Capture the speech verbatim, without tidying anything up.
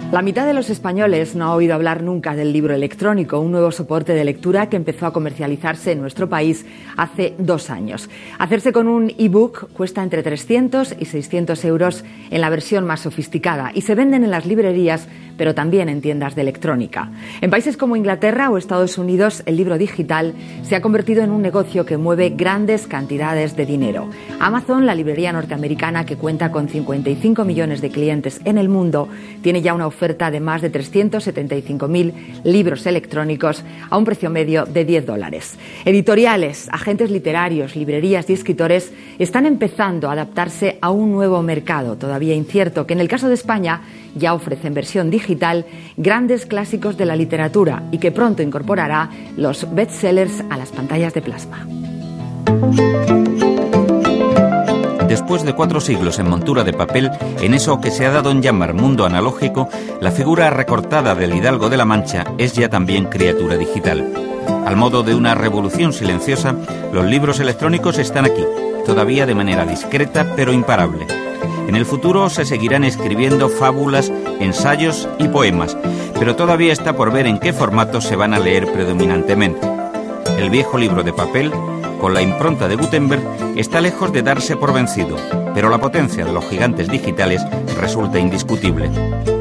La mitad de los españoles no ha oído hablar nunca del libro electrónico, un nuevo soporte de lectura que empezó a comercializarse en nuestro país hace dos años. Hacerse con un ebook cuesta entre trescientos y seiscientos euros en la versión más sofisticada y se venden en las librerías, pero también en tiendas de electrónica. En países como Inglaterra o Estados Unidos, el libro digital se ha convertido en un negocio que mueve grandes cantidades de dinero. Amazon, la librería norteamericana que cuenta con cincuenta y cinco millones de clientes en el mundo, tiene ya una oferta de más de trescientos setenta y cinco mil libros electrónicos a un precio medio de diez dólares. Editoriales, agentes literarios, librerías y escritores están empezando a adaptarse a un nuevo mercado todavía incierto, que en el caso de España ya ofrece en versión digital grandes clásicos de la literatura y que pronto incorporará los bestsellers a las pantallas de plasma. Después de cuatro siglos en montura de papel, en eso que se ha dado en llamar mundo analógico, la figura recortada del Hidalgo de la Mancha es ya también criatura digital. Al modo de una revolución silenciosa, los libros electrónicos están aquí, todavía de manera discreta pero imparable. En el futuro se seguirán escribiendo fábulas, ensayos y poemas, pero todavía está por ver en qué formato se van a leer predominantemente. El viejo libro de papel, con la impronta de Gutenberg, está lejos de darse por vencido, pero la potencia de los gigantes digitales resulta indiscutible.